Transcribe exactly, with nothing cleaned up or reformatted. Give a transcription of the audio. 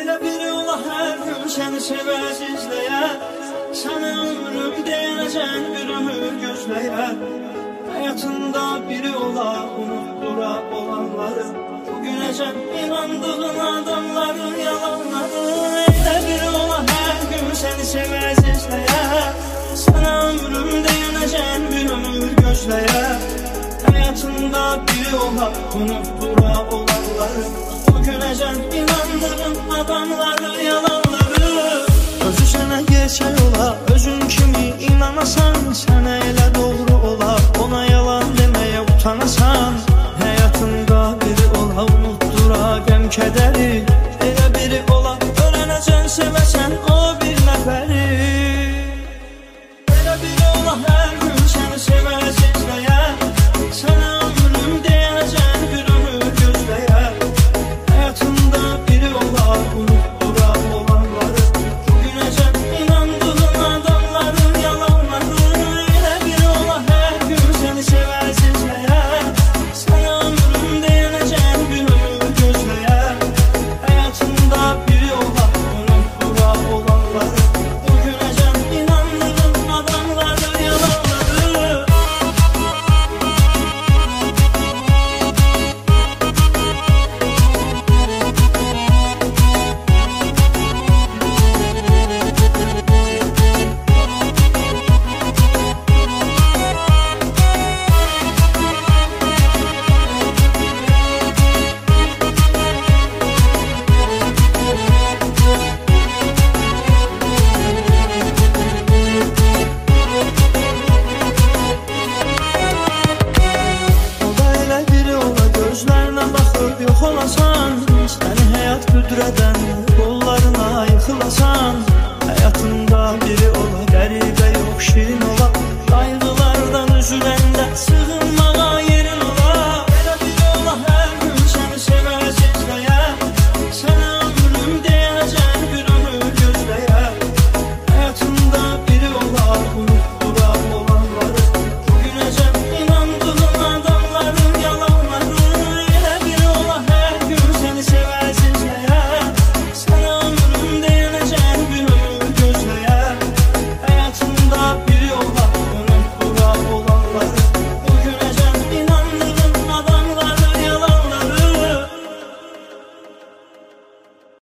Elə biri ola hər gün səni sevəz izləyər. Sənə ömrüm deyənəcən bir ömür gözləyər. Həyatında biri ola unutdura olanları, bugünəcən inandığın adamların yalanları. Elə biri ola hər gün səni sevəz izləyər. Sənə ömrüm deyənəcən bir ömür gözləyər. Həyatında biri ola unutdura olanları, bugünəcən inandığın adamları yalanları. Özü sənə gerçək ola, özün kimi inanasan. Sənə elə doğru ola, ona yalan deməyə utanasan. Həyatında biri ola unutdura qəm kədəri,